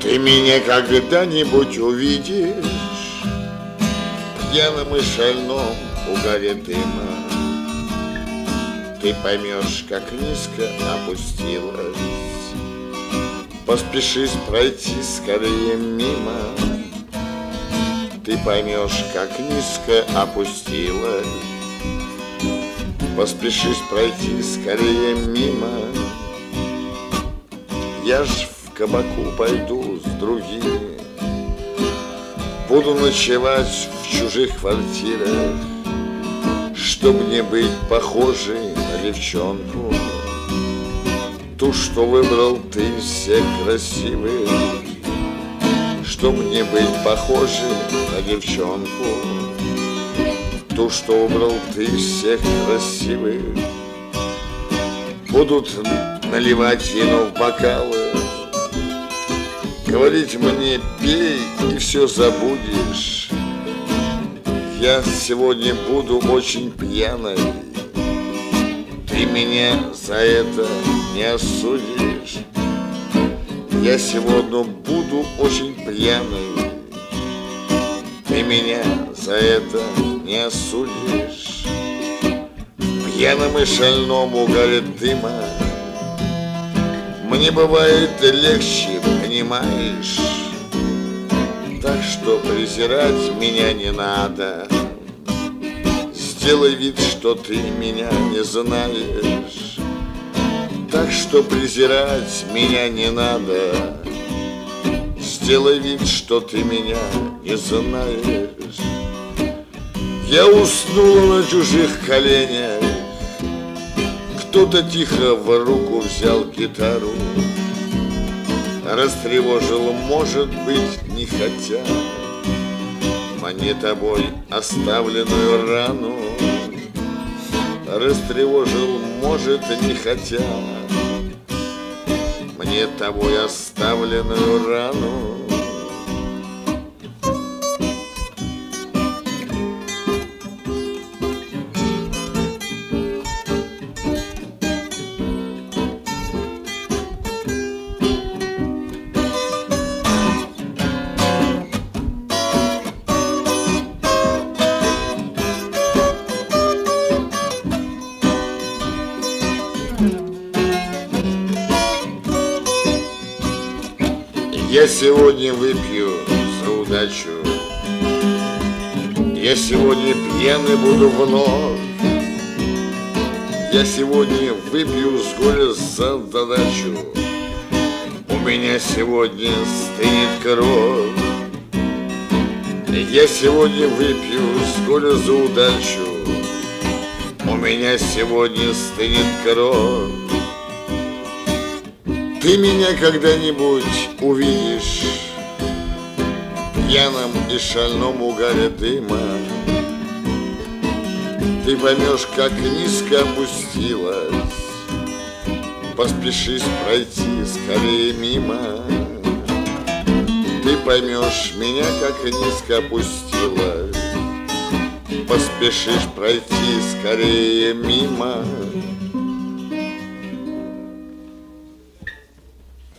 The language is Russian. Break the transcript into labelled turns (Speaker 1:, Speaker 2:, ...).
Speaker 1: Ты меня когда-нибудь увидишь пьяным и шальном угаре дыма. Ты поймешь, как низко опустилась, поспешишь пройти скорее мимо. Ты поймешь, как низко опустилась, поспешишь пройти скорее мимо. Я ж в кабаку пойду с другими, буду ночевать в чужих квартирах, чтоб не быть похожей на девчонку, ту, что выбрал ты из всех красивых. Чтоб не быть похожей на девчонку, ту, что выбрал ты из всех красивых. Будут наливать вино в бокалы, говорить мне: пей, и все забудешь. Я сегодня буду очень пьяной, ты меня за это не осудишь. Я сегодня буду очень пьяной, ты меня за это не осудишь. Пьяным и шальном угаре дыма мне бывает легче, понимаешь? Так что презирать меня не надо. Сделай вид, что ты меня не знаешь. Так что презирать меня не надо. Сделай вид, что ты меня не знаешь. Я уснула на чужих коленях, кто-то тихо в руку взял гитару, растревожил, может быть, не хотя, мне тобой оставленную рану. Растревожил, может, не хотя, мне тобой оставленную рану. Я сегодня выпью за удачу, я сегодня пьяный буду вновь. Я сегодня выпью с горя за задачу, у меня сегодня стынет кровь. Я сегодня выпью с горя за удачу, у меня сегодня стынет кровь. Ты меня когда-нибудь увидишь пьяным и шальном угаре дыма. Ты поймешь, как низко опустилась, поспешишь пройти скорее мимо. Ты поймешь меня, как низко опустилась, поспешишь пройти скорее мимо.